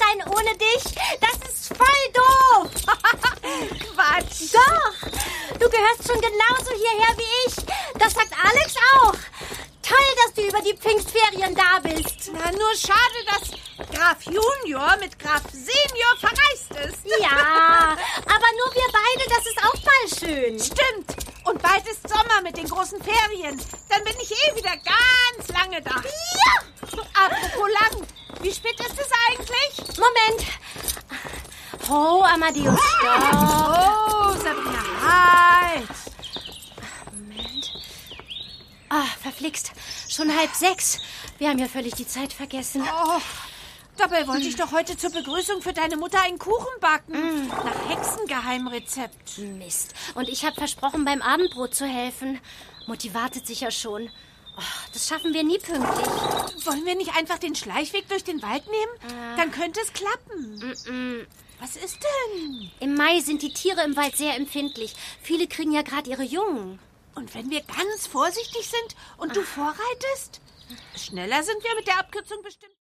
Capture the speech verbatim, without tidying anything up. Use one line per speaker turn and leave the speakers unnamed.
sein ohne dich. Das ist voll doof.
Quatsch.
Doch, du gehörst schon genauso hierher wie ich. Das sagt Alex auch. Toll, dass du über die Pfingstferien da bist.
Na, nur schade, dass Graf Junior mit Graf Senior verreist ist.
Ja, aber nur wir beide, das ist auch mal schön.
Stimmt. Und bald ist Sommer mit den großen Ferien. Dann bin ich eh wieder ganz lange da.
Ja.
Apropos lang. Wie spät ist es eigentlich?
Moment. Oh, Amadeus, stopp.
Oh, Sabrina, halt.
Moment. Ah, verflixt. Schon halb sechs. Wir haben ja völlig die Zeit vergessen.
Oh, dabei wollte ich doch heute zur Begrüßung für deine Mutter einen Kuchen backen.
Mm.
Nach Hexengeheimrezept.
Mist. Und ich habe versprochen, beim Abendbrot zu helfen. Mutti wartet sicher schon. Oh, das schaffen wir nie pünktlich.
Wollen wir nicht einfach den Schleichweg durch den Wald nehmen?
Äh.
Dann könnte es klappen.
Mm-mm.
Was ist denn?
Im Mai sind die Tiere im Wald sehr empfindlich. Viele kriegen ja gerade ihre Jungen.
Und wenn wir ganz vorsichtig sind und du vorreitest? Schneller sind wir mit der Abkürzung bestimmt.